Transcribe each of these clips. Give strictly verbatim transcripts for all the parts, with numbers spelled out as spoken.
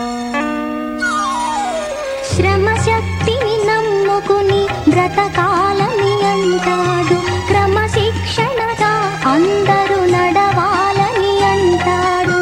శ్రమశక్తిని నమ్ముకుని బ్రతకాలని అంటాడు, క్రమశిక్షణగా అందరూ నడవాలని అంటాడు.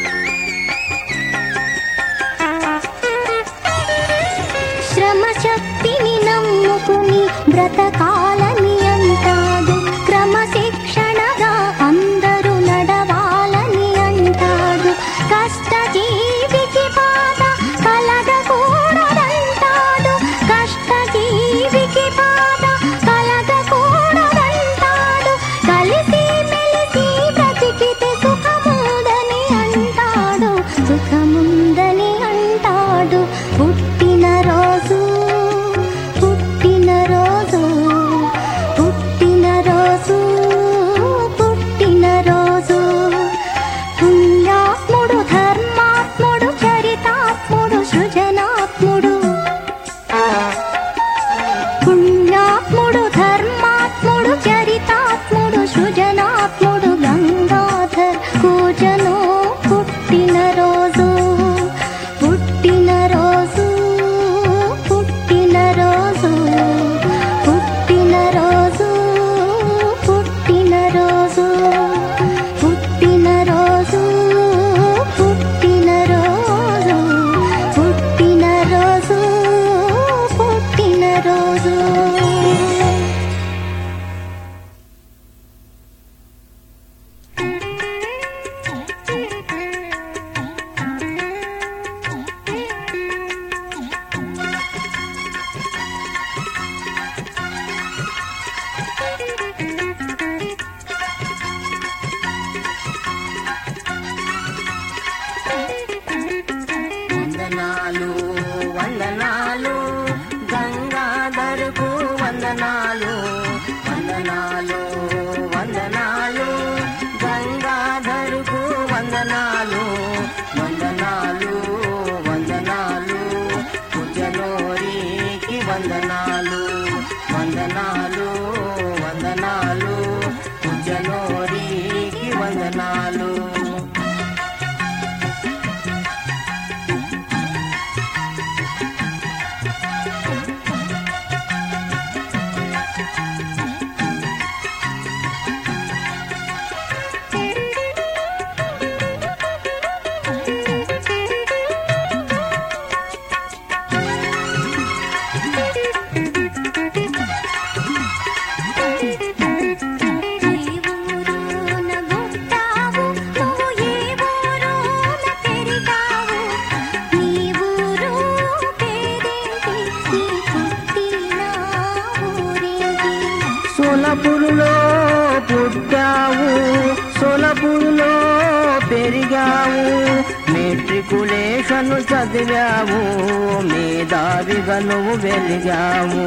శ్రమశక్తిని నమ్ముకుని బ్రతకాలని అంటాడు, క్రమశిక్షణగా అందరూ నడవాలని అంటాడు. కష్టజీవికి బాధ కలగకూడదంటాడు, కష్టజీవికి బాధ కలగకూడదంటాడు. కలిసి మెలిసి బ్రతికితే సుఖముందని అంటాడు, సుఖముందని అంటాడు. పుట్టినరోజు పుట్టినరోజు పుట్టినరోజు పుట్టినరోజు పుణ్యాత్ముడు ధర్మాత్ముడు చరితాత్ముడు సృజనాత్ముడు. పుణ్యాత్ముడు ధర్మాత్ముడు చరితాత్ముడు సృజనాత్ముడు గంగాధర్ కూజను పుట్టినరోజు పుట్టినరోజు పుట్టినరోజు పుట్టినరోజు పుట్టినరోజు పుట్టినరోజు పుట్టినరోజు పుట్టినరోజు పుట్టినరోజు. వందనాలు వందనాలు గంగాధర్కు వందనాలు, వందనాలు వందనాలు గంగాధర్కు వందనాలు, వందనాలు వందనాలు కుజనోరికి వందనాలు, వందనాలు వందనాలు కుజనోరికి వందనాలు. సోలపురులో పుట్టావు, సోలపురులో పెరిగావు, మెట్రికులేషను చదివావు, మేధావిగా నువ్వు వెలిగావు.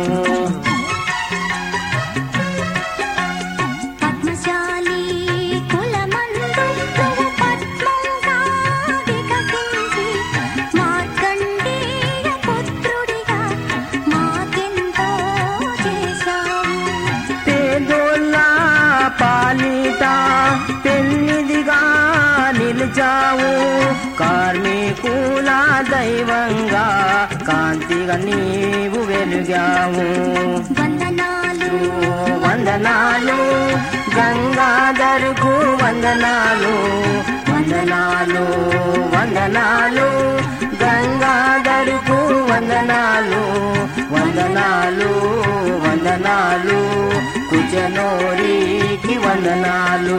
పద్మశాలి కులమందు నువ్వు పద్మంగా వికసించి, మార్కండేయ పుత్రుడిగా మాకెంతో చేశావు. పేదోళ్ళ పాలిట పెన్నిదిగా నిలిచావు, కార్మికుల దైవంగా కాంతిగా నీవు వెలిగావు. వందనాలు వందనాలు గంగాధర్కు వందనాలు, వందనాలు వందనాలు గంగాధర్కు వందనాలు, వందనాలు వందనాలు కుజనోరికి వందనాలు.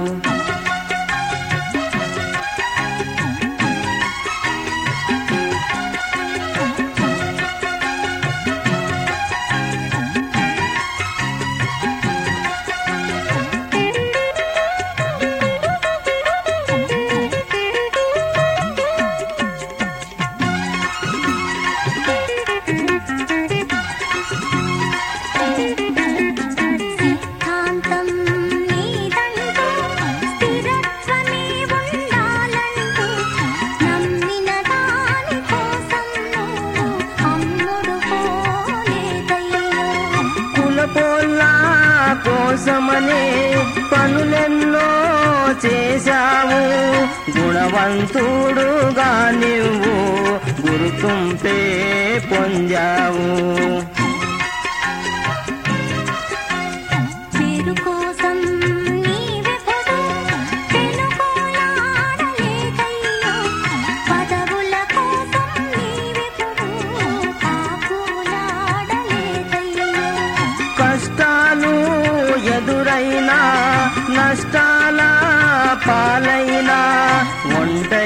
సిద్ధాంతం నీదంటూ స్థిరత్వమే ఉండాలంటూ, నమ్మిన దాని కోసం నువ్వు అమ్ముడు పోలేదయ్యో. కులపోళ్ళ కోసమనే పనులెన్నో చేశావు, గుణవంతుడుగా నువ్వు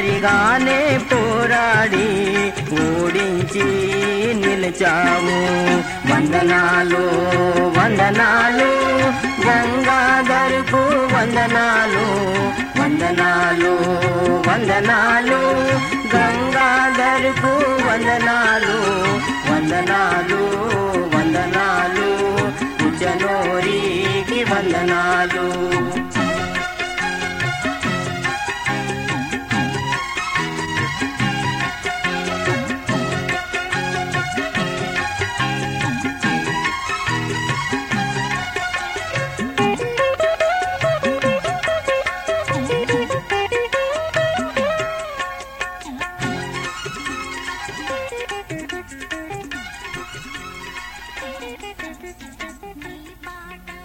ఒంటరిగానే పోరాడి ఓడించి నిలిచాము. వందనాలు వందనాలు గంగాధర్కు వందనాలు, వందనాలు వందనాలు గంగాధర్కు వందనాలు, వందనాలు వందనాలు కుచనోరికి వందనాలు. ఈ పాట